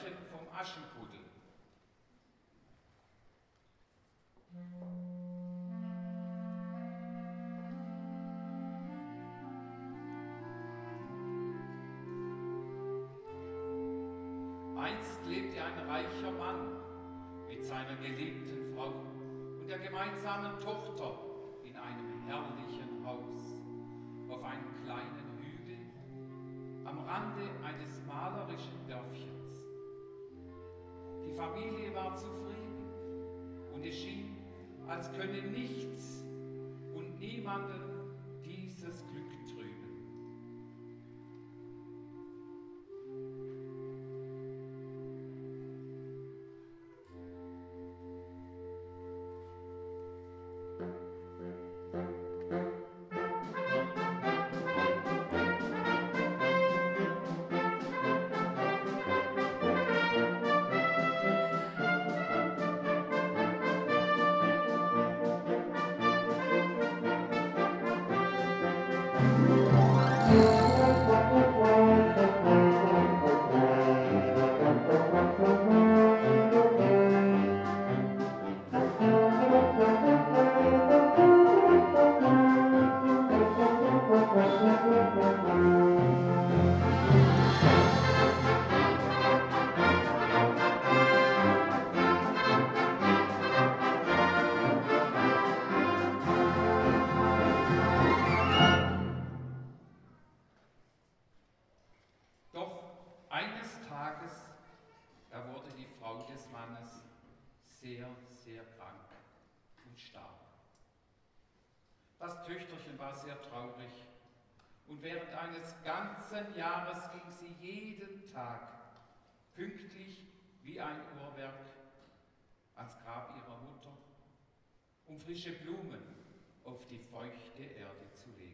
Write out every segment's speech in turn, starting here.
Märchen vom Aschenputtel. Einst lebte ein reicher Mann mit seiner geliebten Frau und der gemeinsamen Tochter in einem herrlichen Haus auf einem kleinen Hügel am Rande eines malerischen Dörfchens. Die Familie war zufrieden und es schien, als könne nichts und niemanden dieses Glück trüben. Sehr krank und starb. Das Töchterchen war sehr traurig und während eines ganzen Jahres ging sie jeden Tag pünktlich wie ein Uhrwerk ans Grab ihrer Mutter, um frische Blumen auf die feuchte Erde zu legen.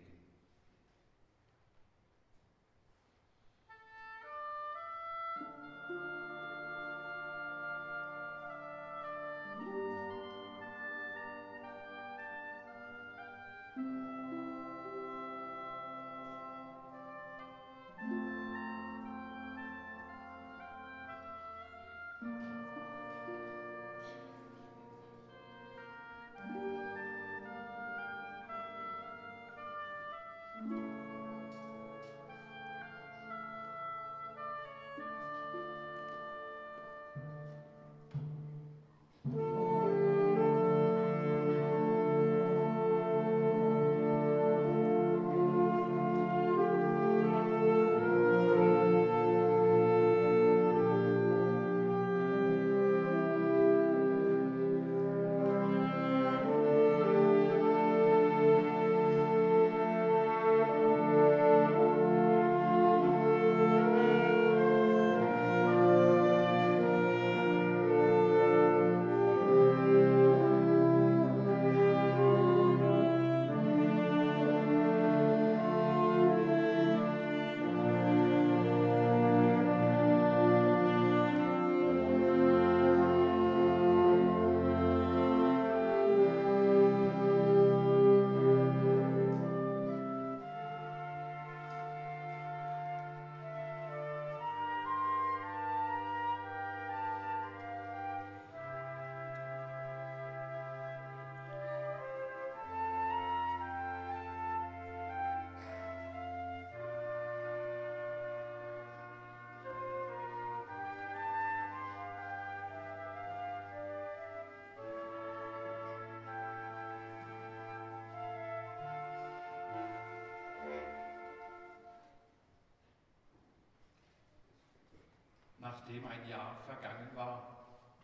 Nachdem ein Jahr vergangen war,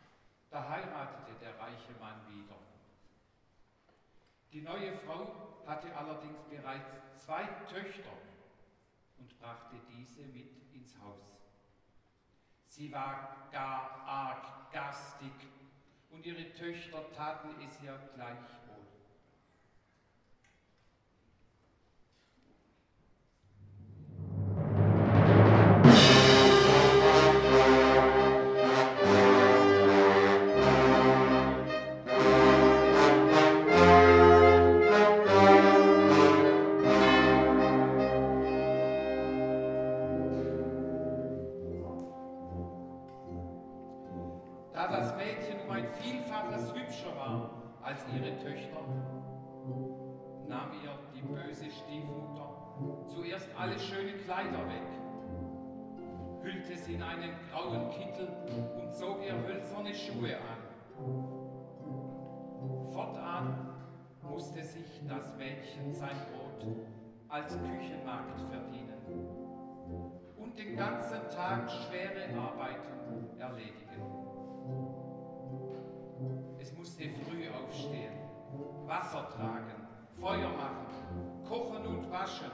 da heiratete der reiche Mann wieder. Die neue Frau hatte allerdings bereits 2 Töchter und brachte diese mit ins Haus. Sie war gar arg garstig und ihre Töchter taten es ihr gleichwohl. da das Mädchen um ein Vielfaches hübscher war als ihre Töchter, nahm ihr die böse Stiefmutter zuerst alle schönen Kleider weg, hüllte sie in einen grauen Kittel und zog ihr hölzerne Schuhe an. Fortan musste sich das Mädchen sein Brot als Küchenmagd verdienen und den ganzen Tag schwere Arbeiten erledigen. Es musste früh aufstehen, Wasser tragen, Feuer machen, kochen und waschen.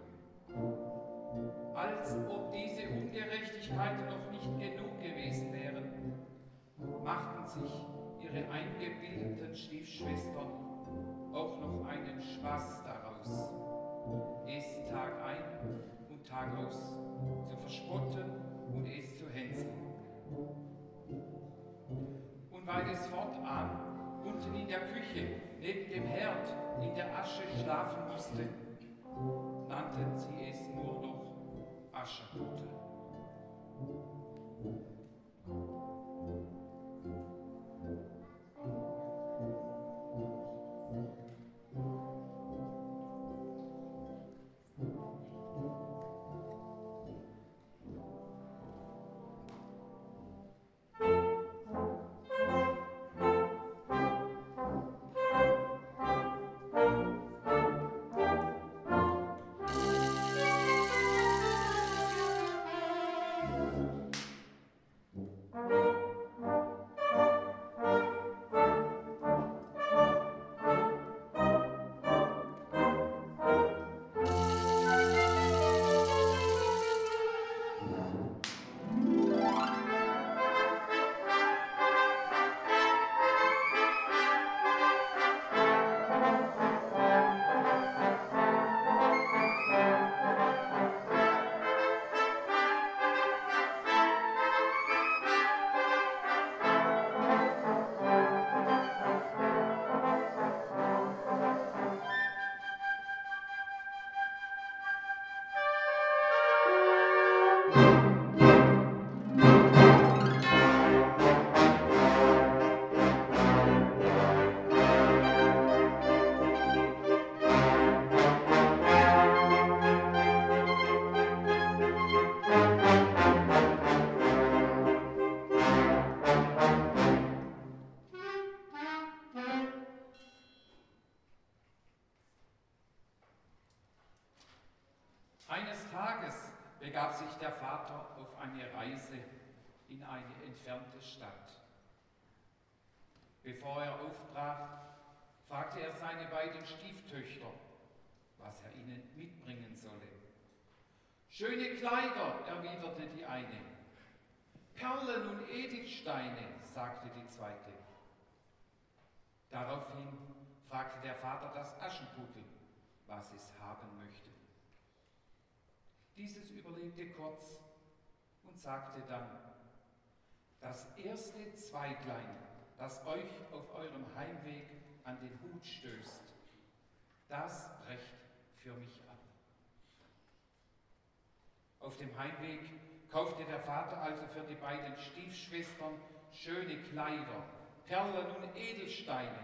Als ob diese Ungerechtigkeiten noch nicht genug gewesen wären, machten sich ihre eingebildeten Stiefschwestern auch noch einen Spaß daraus, es Tag ein und Tag aus zu verspotten und es zu hänseln. Und weil es fortan unten in der Küche neben dem Herd in der Asche schlafen musste, nannten sie es nur noch Aschenputtel. Eines Tages begab sich der Vater auf eine Reise in eine entfernte Stadt. Bevor er aufbrach, fragte er seine beiden Stieftöchter, was er ihnen mitbringen solle. Schöne Kleider, erwiderte die eine. Perlen und Edelsteine, sagte die zweite. Daraufhin fragte der Vater das Aschenputtel, was es haben möchte. Dieses überlegte kurz und sagte dann: Das erste Zweiglein, das euch auf eurem Heimweg an den Hut stößt, das brecht für mich ab. Auf dem Heimweg kaufte der Vater also für die beiden Stiefschwestern schöne Kleider, Perlen und Edelsteine.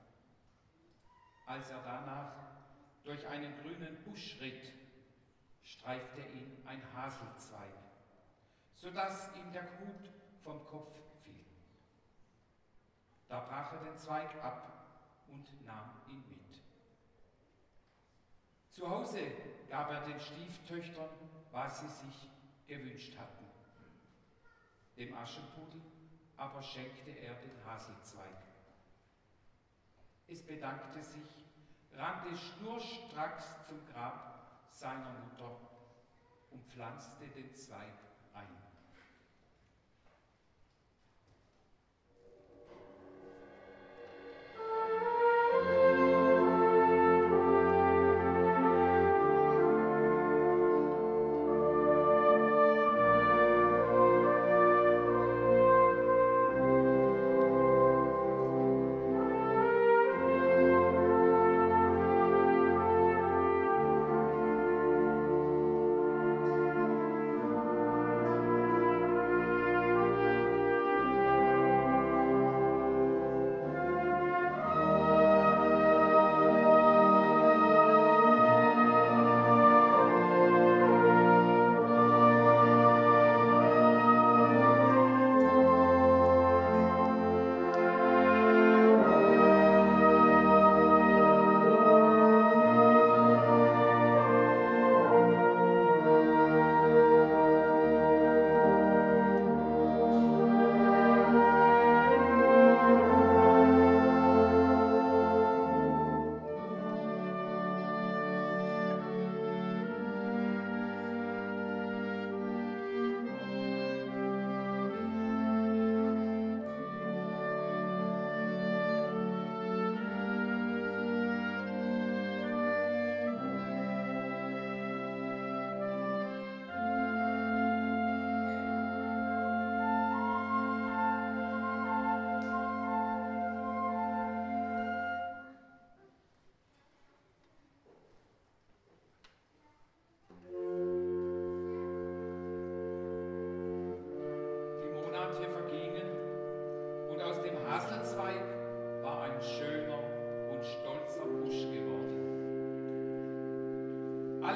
Als er danach durch einen grünen Busch ritt, streifte ihn ein Haselzweig, sodass ihm der Hut vom Kopf fiel. Da brach er den Zweig ab und nahm ihn mit. Zu Hause gab er den Stieftöchtern, was sie sich gewünscht hatten. Dem Aschenputtel aber schenkte er den Haselzweig. Es bedankte sich, rannte schnurstracks zum Grab seiner Mutter und pflanzte den Zweig ein.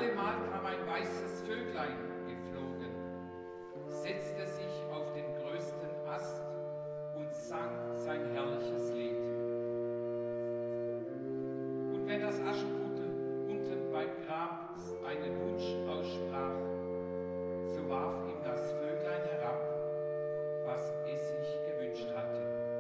allemal kam ein weißes Vöglein geflogen, setzte sich auf den größten Ast und sang sein herrliches Lied. Und wenn das Aschenputtel unten beim Grab einen Wunsch aussprach, so warf ihm das Vöglein herab, was es sich gewünscht hatte.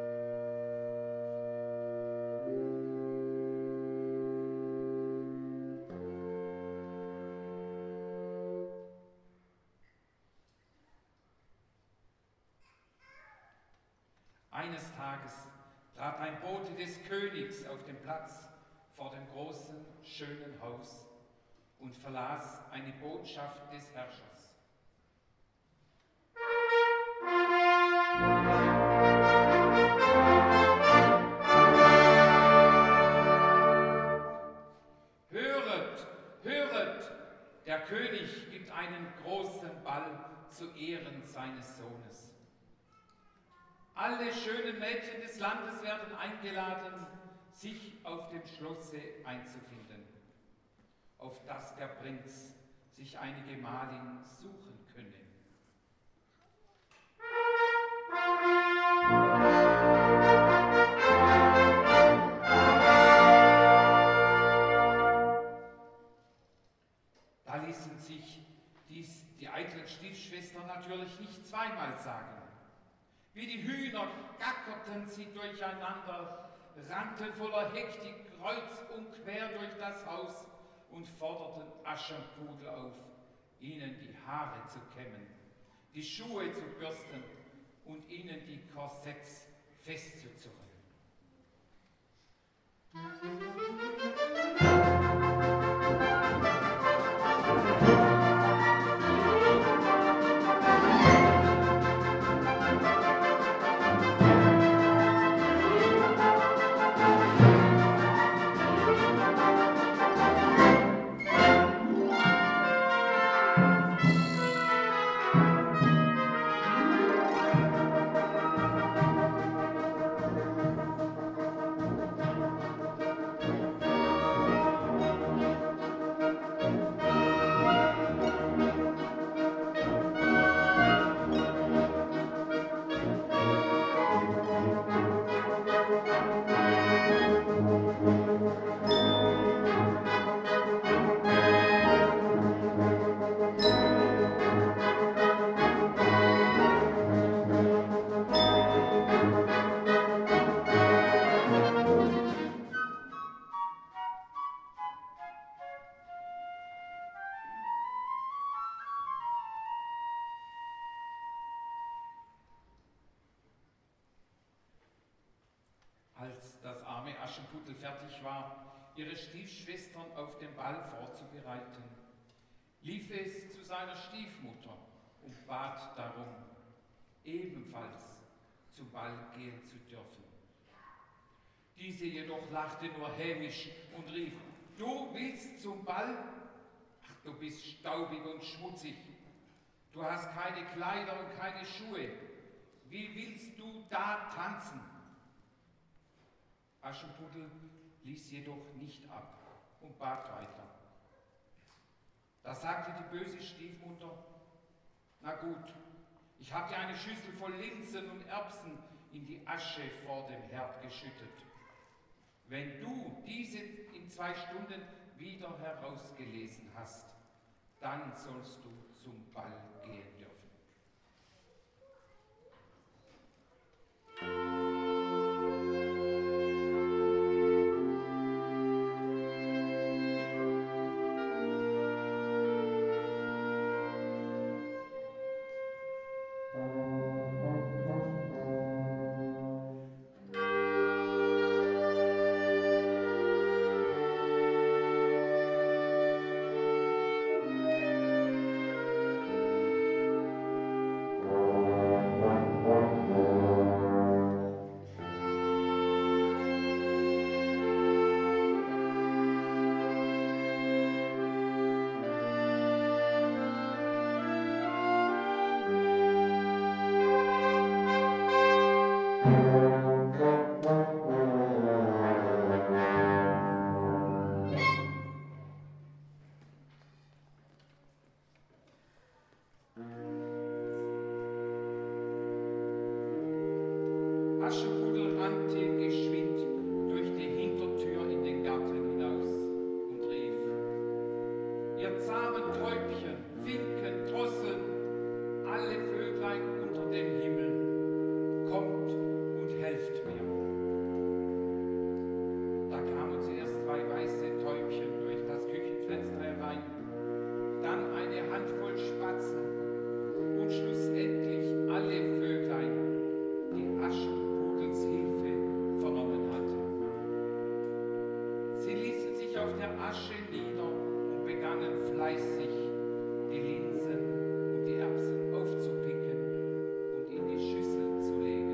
Eines Tages trat ein Bote des Königs auf den Platz vor dem großen, schönen Haus und verlas eine Botschaft des Herrschers. Höret, höret, der König gibt einen großen Ball zu Ehren seines Sohnes. Alle schönen Mädchen des Landes werden eingeladen, sich auf dem Schlosse einzufinden, auf dass der Prinz sich eine Gemahlin suchen könne. Da ließen sich die eitlen Stiefschwestern natürlich nicht zweimal sagen. Wie die Hühner gackerten sie durcheinander, rannten voller Hektik kreuz und quer durch das Haus und forderten Aschenputtel auf, ihnen die Haare zu kämmen, die Schuhe zu bürsten und ihnen die Korsetts festzuzurren. Als das arme Aschenputtel fertig war, ihre Stiefschwestern auf den Ball vorzubereiten, lief es zu seiner Stiefmutter und bat darum, ebenfalls zum Ball gehen zu dürfen. Diese jedoch lachte nur hämisch und rief: Du willst zum Ball? Ach, du bist staubig und schmutzig. Du hast keine Kleider und keine Schuhe. Wie willst du da tanzen? Aschenputtel ließ jedoch nicht ab und bat weiter. Da sagte die böse Stiefmutter: Na gut, ich habe dir eine Schüssel voll Linsen und Erbsen in die Asche vor dem Herd geschüttet. Wenn du diese in 2 Stunden wieder herausgelesen hast, dann sollst du zum Ball gehen dürfen. Aschenputtel rannte geschwind durch die Hintertür in den Garten hinaus und rief: Ihr zahmen Täubchen, Finken, Drosseln, alle Vöglein unter dem Himmel, kommt und helft mir. Da kamen zuerst 2 weiße Täubchen durch das Küchenfenster herein, dann eine Handvoll Spatzen und schlussendlich alle Vöglein, die Aschenputels Hilfe vernommen hatten. Sie ließen sich auf der Asche nieder und begannen fleißig, die Linsen und die Erbsen aufzupicken und in die Schüssel zu legen.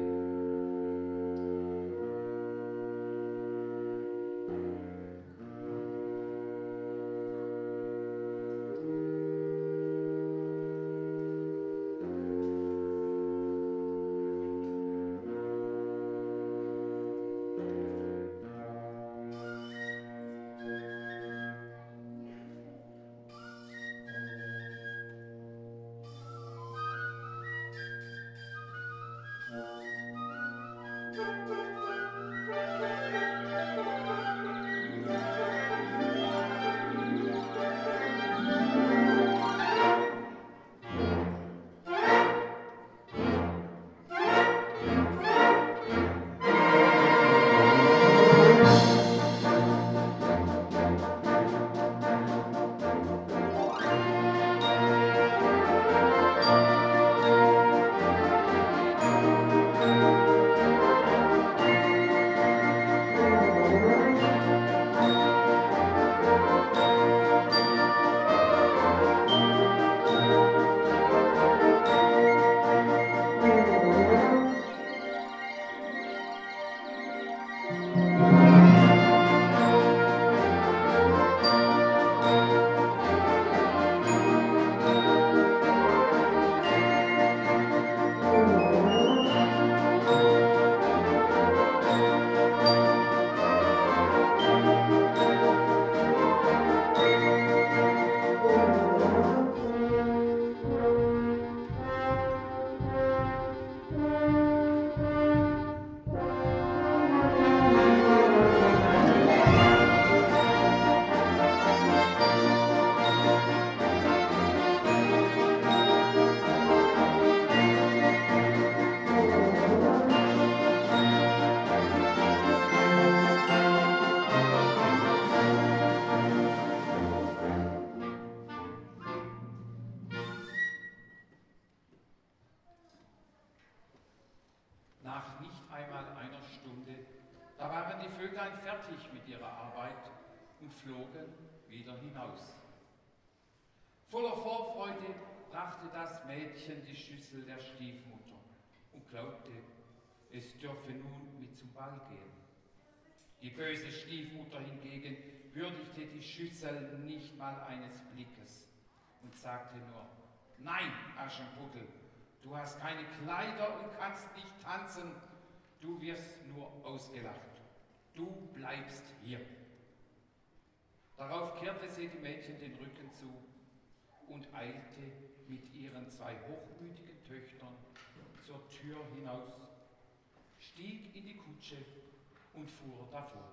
Nach nicht einmal einer Stunde, da waren die Vöglein fertig mit ihrer Arbeit und flogen wieder hinaus. Voller Vorfreude brachte das Mädchen die Schüssel der Stiefmutter und glaubte, es dürfe nun mit zum Ball gehen. Die böse Stiefmutter hingegen würdigte die Schüssel nicht mal eines Blickes und sagte nur: Nein, Aschenputtel, du hast keine Kleider und kannst nicht tanzen, du wirst nur ausgelacht. Du bleibst hier. Darauf kehrte sie dem Mädchen den Rücken zu und eilte mit ihren 2 hochmütigen Töchtern zur Tür hinaus, stieg in die Kutsche und fuhr davon.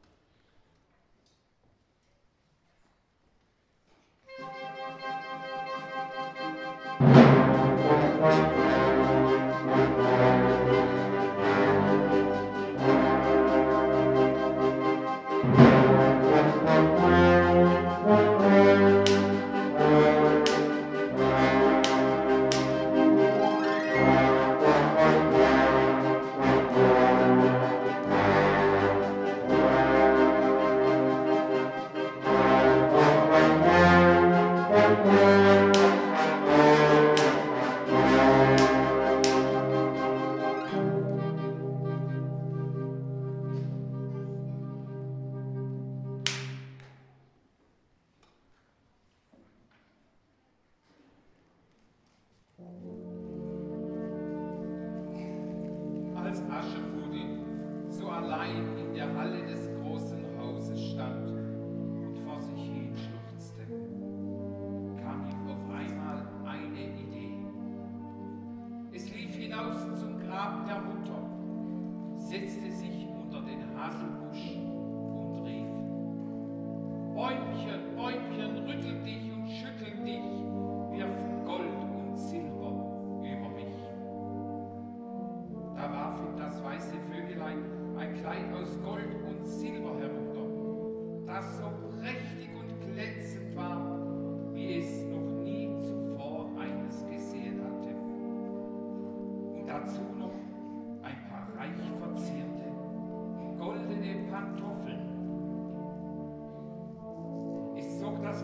Als Aschenputtel so allein in der Halle des großen Hauses stand und vor sich hin schluchzte, kam ihm auf einmal eine Idee. Es lief hinaus zum Grab der Mutter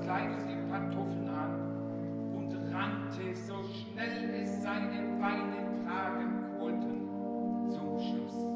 Kleid und die Pantoffeln an und rannte, so schnell es seine Beine tragen wollten, zum Schluss.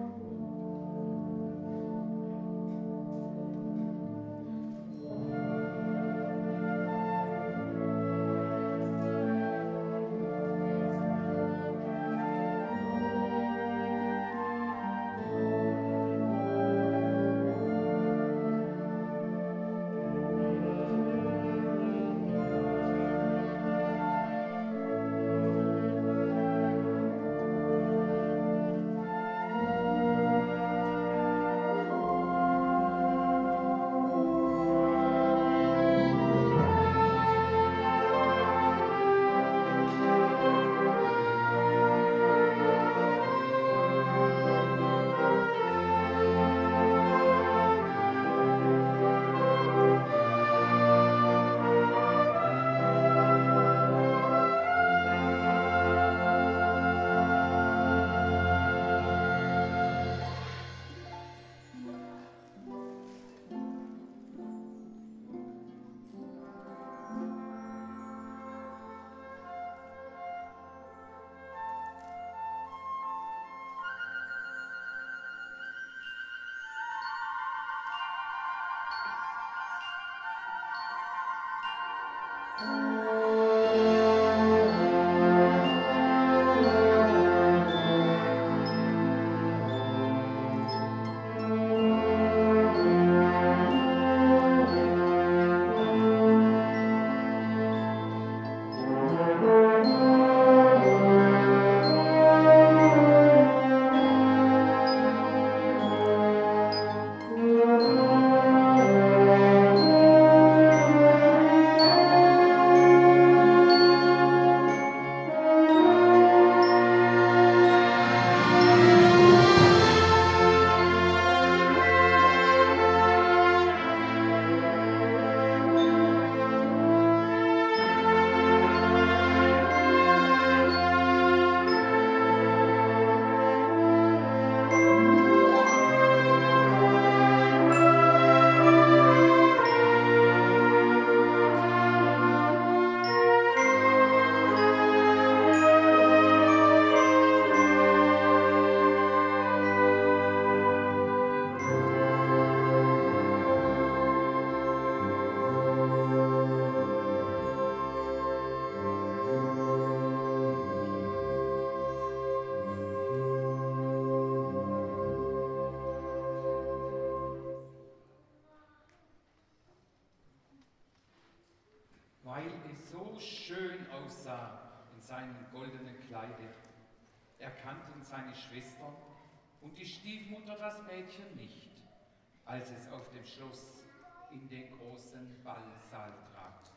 Weil es so schön aussah in seinem goldenen Kleide, erkannten seine Schwestern und die Stiefmutter das Mädchen nicht, als es auf dem Schloss in den großen Ballsaal trat.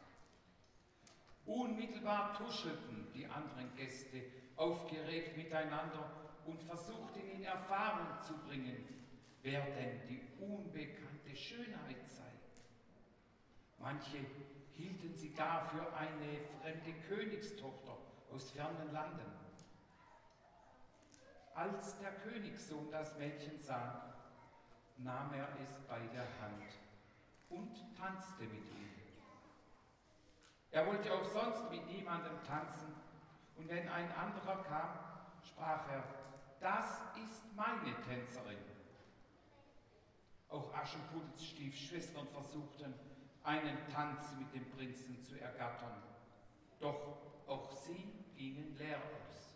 Unmittelbar tuschelten die anderen Gäste aufgeregt miteinander und versuchten in Erfahrung zu bringen, wer denn die unbekannte Schönheit sei. Manche hielten sie gar für eine fremde Königstochter aus fernen Landen. Als der Königssohn das Mädchen sah, nahm er es bei der Hand und tanzte mit ihm. Er wollte auch sonst mit niemandem tanzen, und wenn ein anderer kam, sprach er: Das ist meine Tänzerin. Auch Aschenputtels Stiefschwestern versuchten, einen Tanz mit dem Prinzen zu ergattern, doch auch sie gingen leer aus.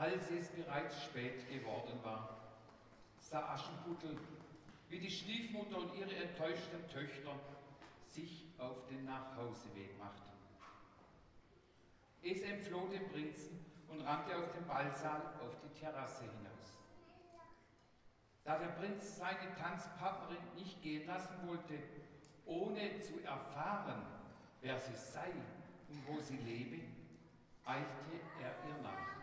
Als es bereits spät geworden war, sah Aschenputtel, wie die Stiefmutter und ihre enttäuschten Töchter sich auf den Nachhauseweg machten. Es entfloh dem Prinzen und rannte aus dem Ballsaal auf die Terrasse hinaus. Da der Prinz seine Tanzpartnerin nicht gehen lassen wollte, ohne zu erfahren, wer sie sei und wo sie lebe, eilte er ihr nach.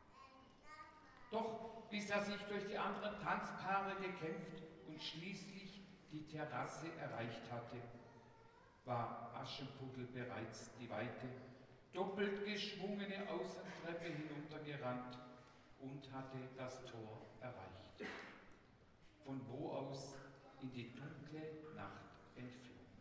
Doch bis er sich durch die anderen Tanzpaare gekämpft und schließlich die Terrasse erreicht hatte, war Aschenputtel bereits die weite, doppelt geschwungene Außentreppe hinuntergerannt und hatte das Tor erreicht, von wo aus in die dunkle Nacht entfloh.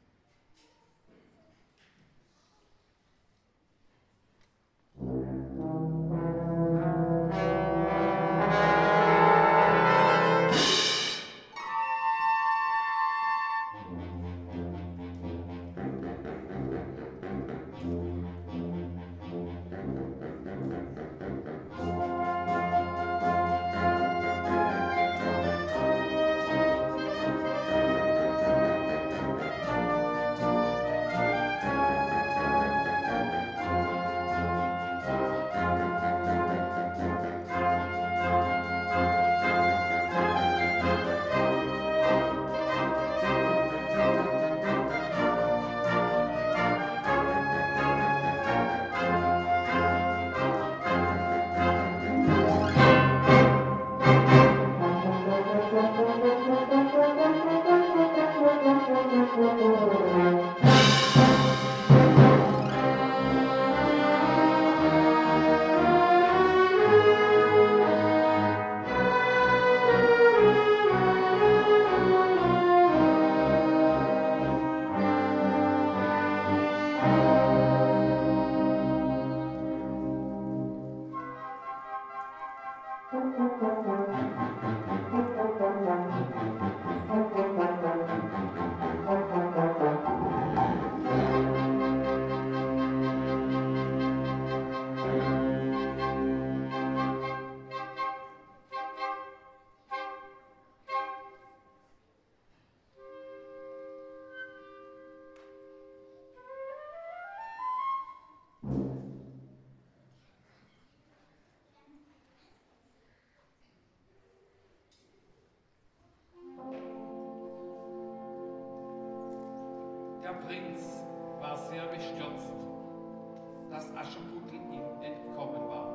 Der Prinz war sehr bestürzt, dass Aschenputtel ihm entkommen war.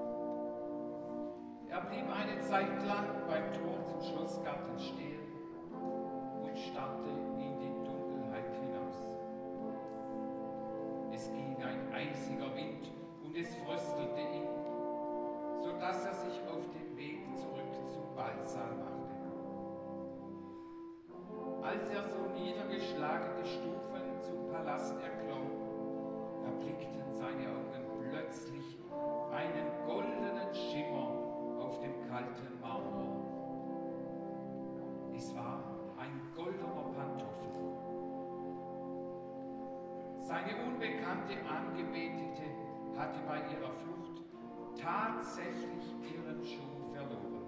Er blieb eine Zeit lang beim Tor zum Schlossgarten stehen und starrte in die Dunkelheit hinaus. Es ging ein eisiger Wind und es fröstelte ihn, sodass er sich auf den Weg zurück zum Ballsaal machte. Als er so niedergeschlagene Stufen zum Palast erklomm, erblickten seine Augen plötzlich einen goldenen Schimmer auf dem kalten Marmor. Es war ein goldener Pantoffel. Seine unbekannte Angebetete hatte bei ihrer Flucht tatsächlich ihren Schuh verloren.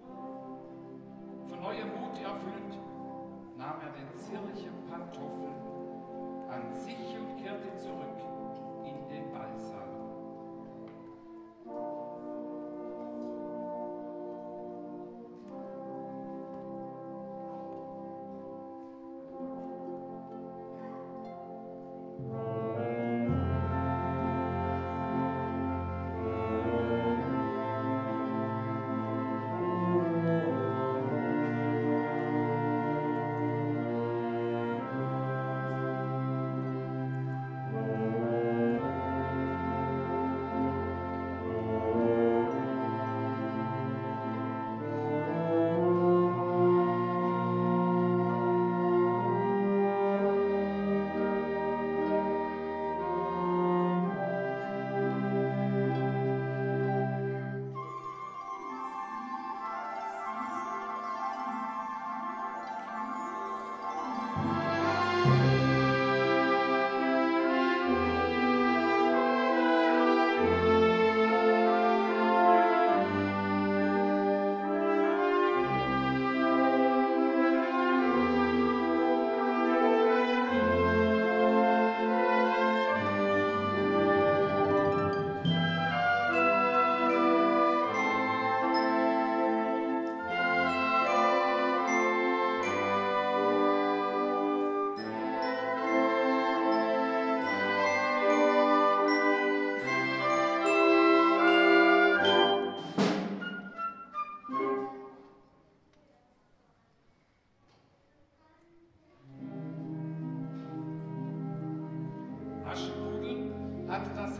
Von neuem Mut erfüllt, nahm er den zierlichen Pantoffel an sich und kehrte zurück in den Ballsaal.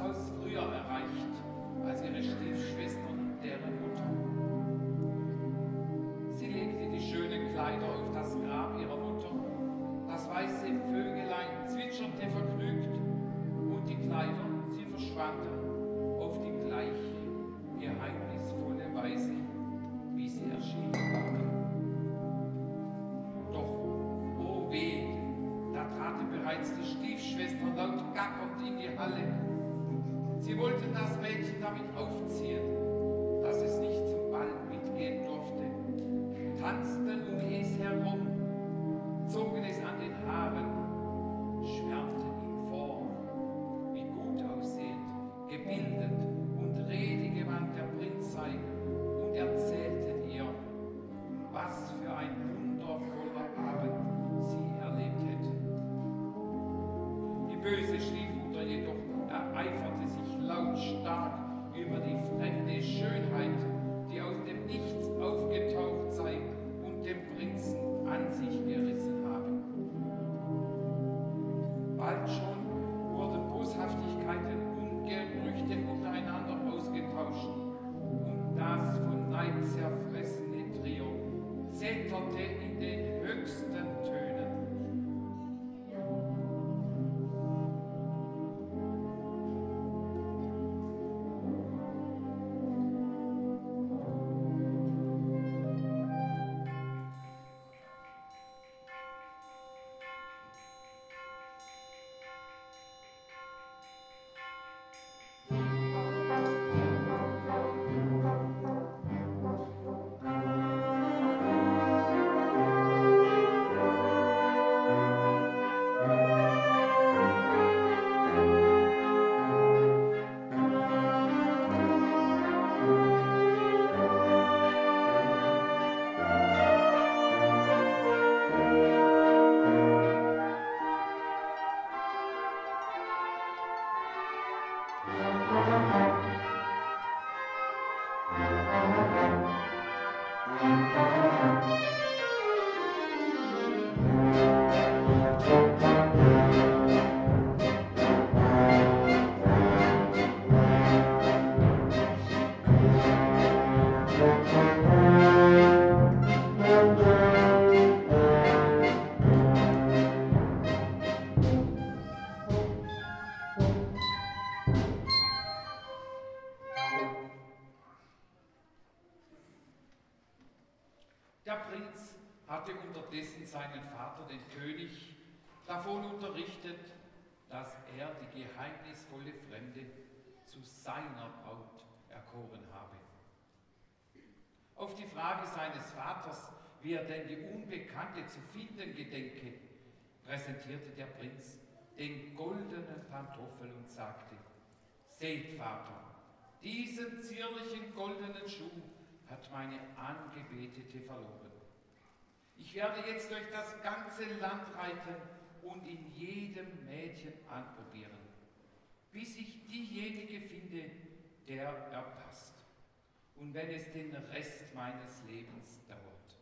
Haus früher erreicht als ihre Stiefschwestern und deren Mutter. Sie legte die schönen Kleider auf das Grab ihrer Mutter. Das weiße Vögelein zwitscherte vergnügt und die Kleider, sie verschwanden auf die gleiche geheimnisvolle Weise, wie sie erschienen waren. Doch, oh weh, da traten bereits die Stiefschwestern laut gackernd in die Halle. Sie wollten das Mädchen damit aufziehen, dass es nicht zum Ball mitgehen durfte, tanzten um es herum, zogen es an den Haaren, schwärmten ihm vor, wie gut aussehend, gebildet und redegewandt der Prinz sei und erzählten ihr, was für ein wundervoller Abend sie erlebt hätten. Die böse Stiefmutter jedoch ereiferte sich lautstark über die fremde Schönheit, die aus dem Nichts aufgetaucht sei und den Prinzen an sich gerissen habe. Bald schon wurden Boshaftigkeiten und Gerüchte untereinander ausgetauscht und das von Neid zerfressene Trio zeterte in den höchsten Tönen. Der Prinz hatte unterdessen seinen Vater, den König, davon unterrichtet, dass er die geheimnisvolle Fremde zu seiner Braut erkoren habe. Auf die Frage seines Vaters, wie er denn die Unbekannte zu finden gedenke, präsentierte der Prinz den goldenen Pantoffel und sagte: Seht, Vater, diesen zierlichen goldenen Schuh hat meine Angebetete verloren. Ich werde jetzt durch das ganze Land reiten und in jedem Mädchen anprobieren, bis ich diejenige finde, der er passt. Und wenn es den Rest meines Lebens dauert.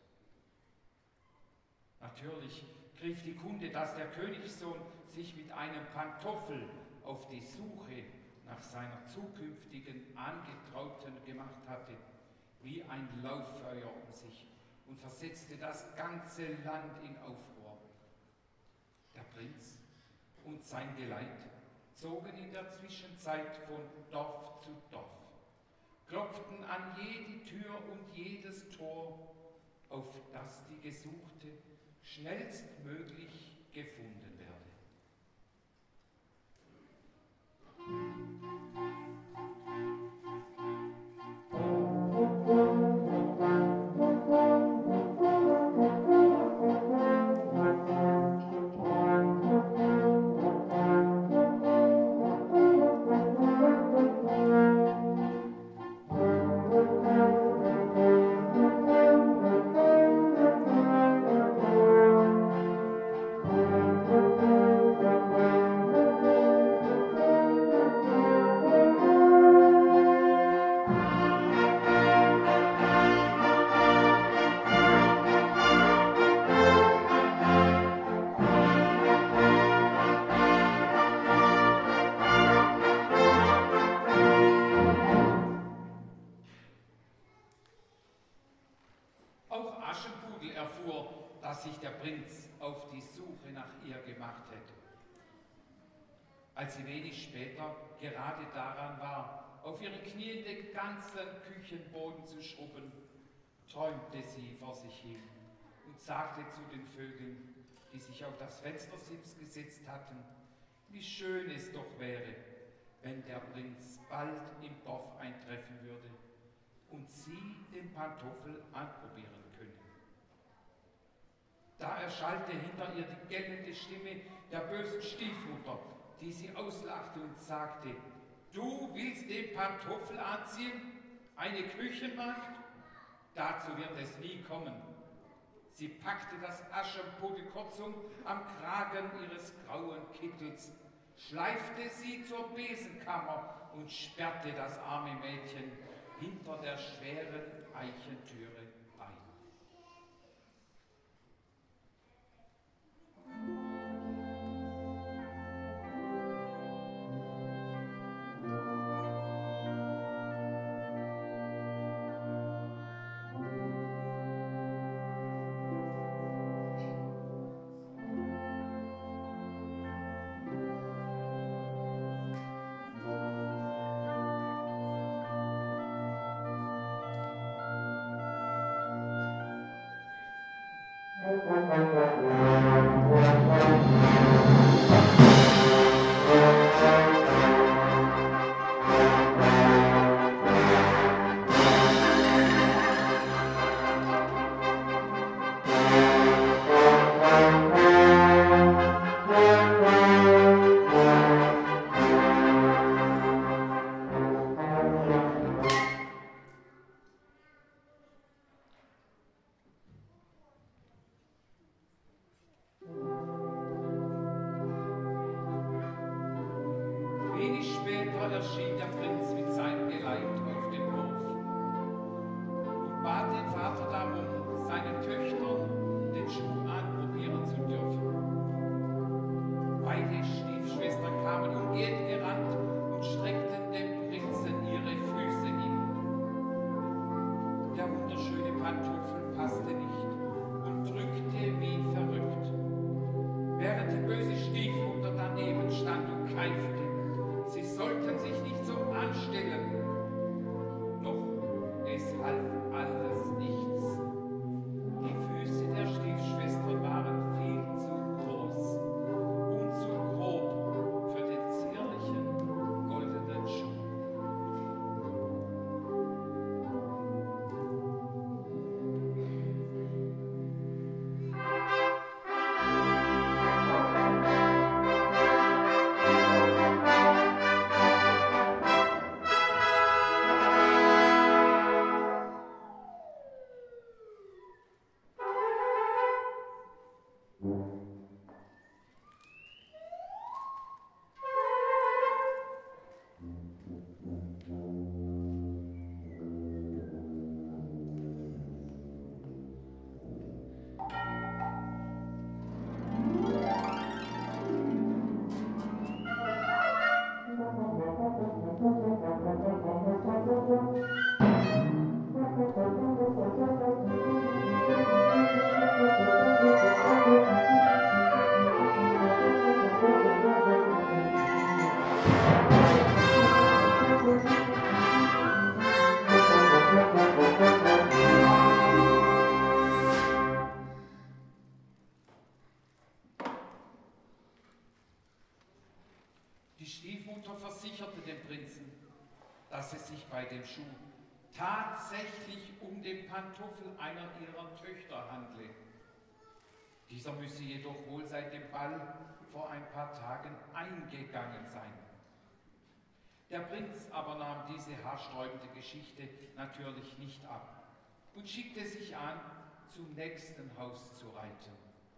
Natürlich griff die Kunde, dass der Königssohn sich mit einem Pantoffel auf die Suche nach seiner zukünftigen Angetrauten gemacht hatte, wie ein Lauffeuer um sich und versetzte das ganze Land in Aufruhr. Der Prinz und sein Geleit zogen in der Zwischenzeit von Dorf zu Dorf, klopften an jede Tür und jedes Tor, auf das die Gesuchte schnellstmöglich gefunden werde. dass sich der Prinz auf die Suche nach ihr gemacht hätte. Als sie wenig später gerade daran war, auf ihren Knien den ganzen Küchenboden zu schrubben, träumte sie vor sich hin und sagte zu den Vögeln, die sich auf das Fenstersims gesetzt hatten, wie schön es doch wäre, wenn der Prinz bald im Dorf eintreffen würde und sie den Pantoffel anprobieren können. Da erschallte hinter ihr die gellende Stimme der bösen Stiefmutter, die sie auslachte und sagte, du willst den Pantoffel anziehen? Eine Küchenmagd? Dazu wird es nie kommen. Sie packte das Aschenputtel-Kurzum am Kragen ihres grauen Kittels, schleifte sie zur Besenkammer und sperrte das arme Mädchen hinter der schweren Eichentüre ein. Wenig später erschien der Prinz mit seinem Geleit auf dem Hof und bat den Vater darum, seinen Töchtern den Schuh anprobieren zu dürfen. Beide Stiefschwestern kamen umgehend gerannt und streckten dem Prinzen ihre Füße hin. Der wunderschöne Pantoffel passte nicht und drückte wie verrückt, während die böse Stiefmutter daneben stand und keifte. Sie sollten sich nicht so anstellen. Doch es half alles nichts. Die Füße der Stiefschwestern waren viel zu groß und zu grob für den zierlichen goldenen Schuh. Die Stiefmutter versicherte dem Prinzen, dass es sich bei dem Schuh tatsächlich um den Pantoffel einer ihrer Töchter handle. Dieser müsse jedoch wohl seit dem Ball vor ein paar Tagen eingegangen sein. Der Prinz aber nahm diese haarsträubende Geschichte natürlich nicht ab und schickte sich an, zum nächsten Haus zu reiten.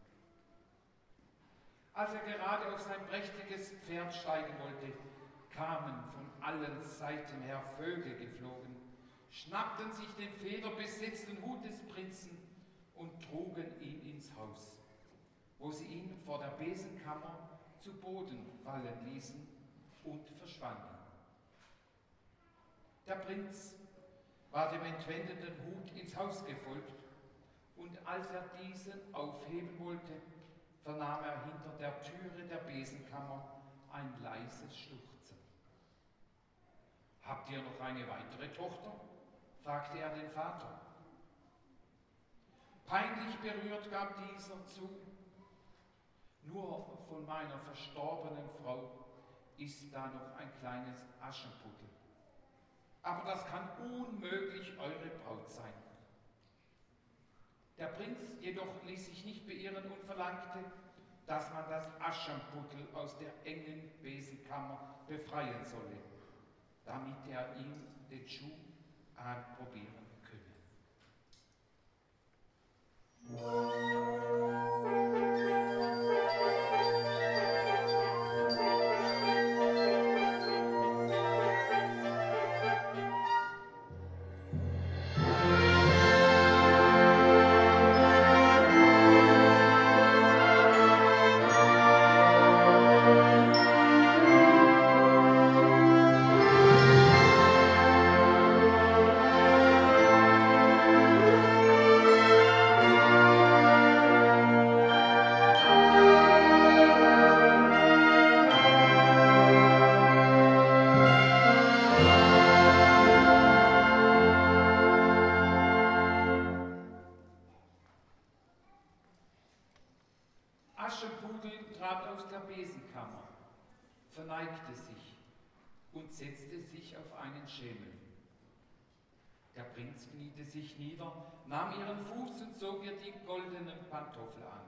Als er gerade auf sein prächtiges Pferd steigen wollte, kamen von allen Seiten her Vögel geflogen, schnappten sich den federbesetzten Hut des Prinzen und trugen ihn ins Haus, wo sie ihn vor der Besenkammer zu Boden fallen ließen und verschwanden. Der Prinz war dem entwendeten Hut ins Haus gefolgt Und als er diesen aufheben wollte, vernahm er hinter der Türe der Besenkammer ein leises Schluchzen. »Habt ihr noch eine weitere Tochter?« fragte er den Vater. Peinlich berührt gab dieser zu: »Nur von meiner verstorbenen Frau ist da noch ein kleines Aschenputtel. Aber das kann unmöglich eure Braut sein.« Der Prinz jedoch ließ sich nicht beirren und verlangte, dass man das Aschenputtel aus der engen Besenkammer befreien solle, damit er ihm den Schuh anprobieren könne. Aschenputtel trat aus der Besenkammer, verneigte sich und setzte sich auf einen Schemel. Der Prinz kniete sich nieder, nahm ihren Fuß und zog ihr die goldenen Pantoffel an.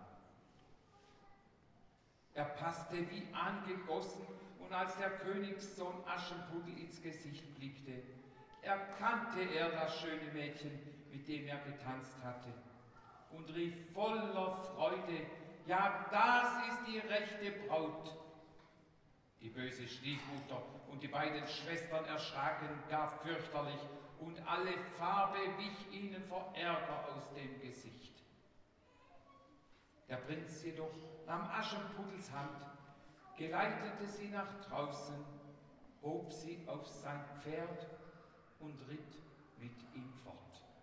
Er passte wie angegossen, und als der Königssohn Aschenputtel ins Gesicht blickte, erkannte er das schöne Mädchen, mit dem er getanzt hatte, und rief voller Freude: »Ja, das ist die rechte Braut!« Die böse Stiefmutter und die beiden Schwestern erschraken gar fürchterlich, und alle Farbe wich ihnen vor Ärger aus dem Gesicht. Der Prinz jedoch nahm Aschenputtels Hand, geleitete sie nach draußen, hob sie auf sein Pferd und ritt mit ihm fort.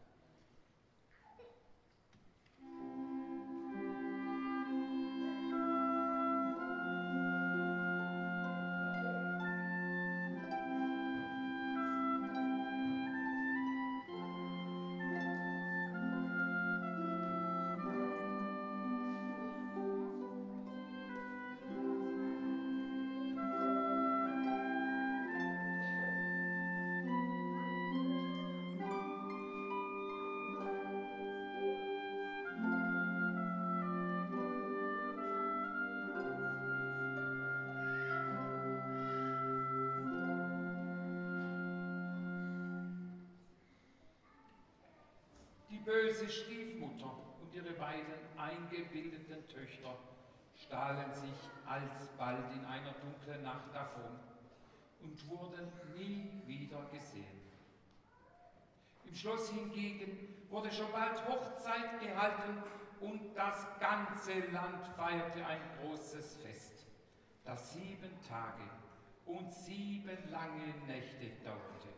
Die böse Stiefmutter und ihre beiden eingebildeten Töchter stahlen sich alsbald in einer dunklen Nacht davon und wurden nie wieder gesehen. Im Schloss hingegen wurde schon bald Hochzeit gehalten und das ganze Land feierte ein großes Fest, das 7 Tage und 7 lange Nächte dauerte.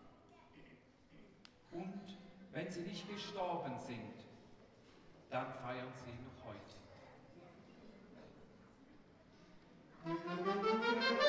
Und wenn sie nicht gestorben sind, dann feiern sie noch heute.